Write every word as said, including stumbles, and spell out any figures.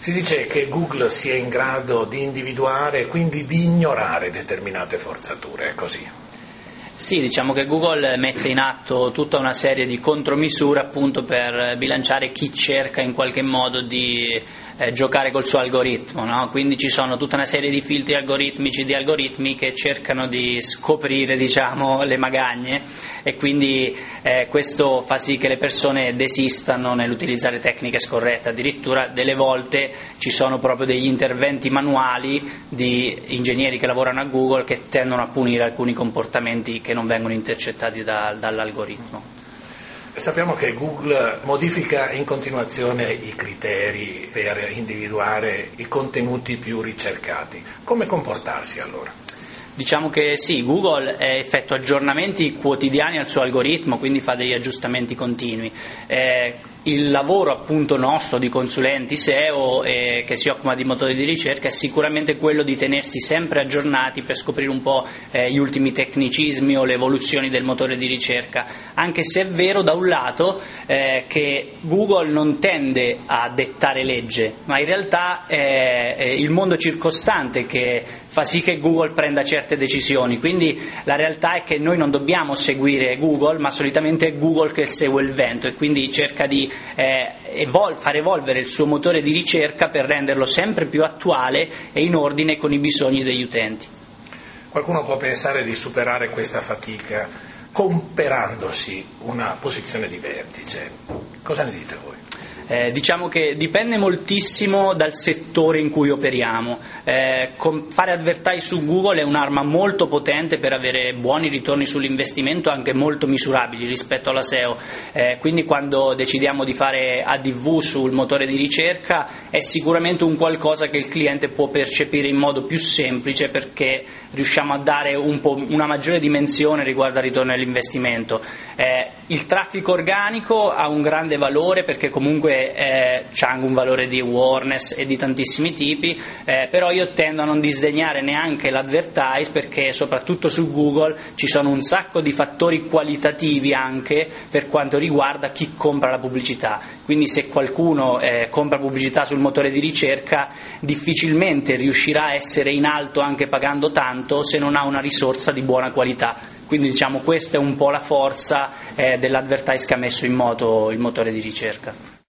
Si dice che Google sia in grado di individuare e quindi di ignorare determinate forzature, è così? Sì, diciamo che Google mette in atto tutta una serie di contromisure appunto per bilanciare chi cerca in qualche modo di eh, giocare col suo algoritmo, no? Quindi ci sono tutta una serie di filtri algoritmici, di algoritmi che cercano di scoprire, diciamo, le magagne, e quindi eh, questo fa sì che le persone desistano nell'utilizzare tecniche scorrette. Addirittura delle volte ci sono proprio degli interventi manuali di ingegneri che lavorano a Google che tendono a punire alcuni comportamenti che non vengono intercettati da, dall'algoritmo. Sappiamo che Google modifica in continuazione i criteri per individuare i contenuti più ricercati. Come comportarsi allora? Diciamo che sì, Google effettua aggiornamenti quotidiani al suo algoritmo, quindi fa degli aggiustamenti continui. Eh, il lavoro appunto nostro di consulenti S E O eh, che si occupa di motori di ricerca è sicuramente quello di tenersi sempre aggiornati per scoprire un po' eh, gli ultimi tecnicismi o le evoluzioni del motore di ricerca, anche se è vero da un lato eh, che Google non tende a dettare legge, ma in realtà è, è il mondo circostante che fa sì che Google prenda certe decisioni, quindi la realtà è che noi non dobbiamo seguire Google, ma solitamente è Google che segue il vento e quindi cerca di eh, evol- far evolvere il suo motore di ricerca per renderlo sempre più attuale e in ordine con i bisogni degli utenti. Qualcuno può pensare di superare questa fatica comperandosi una posizione di vertice. Cosa ne dite voi? Eh, diciamo che dipende moltissimo dal settore in cui operiamo. Eh, com- fare advertise su Google è un'arma molto potente per avere buoni ritorni sull'investimento, anche molto misurabili rispetto alla S E O. Eh, quindi quando decidiamo di fare A D V sul motore di ricerca è sicuramente un qualcosa che il cliente può percepire in modo più semplice, perché riusciamo a dare un po' una maggiore dimensione riguardo al ritorno all'investimento. Eh, il traffico organico ha un grande valore perché comunque Eh, c'ha anche un valore di awareness e di tantissimi tipi, eh, però io tendo a non disdegnare neanche l'advertise, perché soprattutto su Google ci sono un sacco di fattori qualitativi anche per quanto riguarda chi compra la pubblicità. Quindi se qualcuno eh, compra pubblicità sul motore di ricerca difficilmente riuscirà a essere in alto anche pagando tanto se non ha una risorsa di buona qualità. Quindi diciamo questa è un po' la forza eh, dell'advertise che ha messo in moto il motore di ricerca.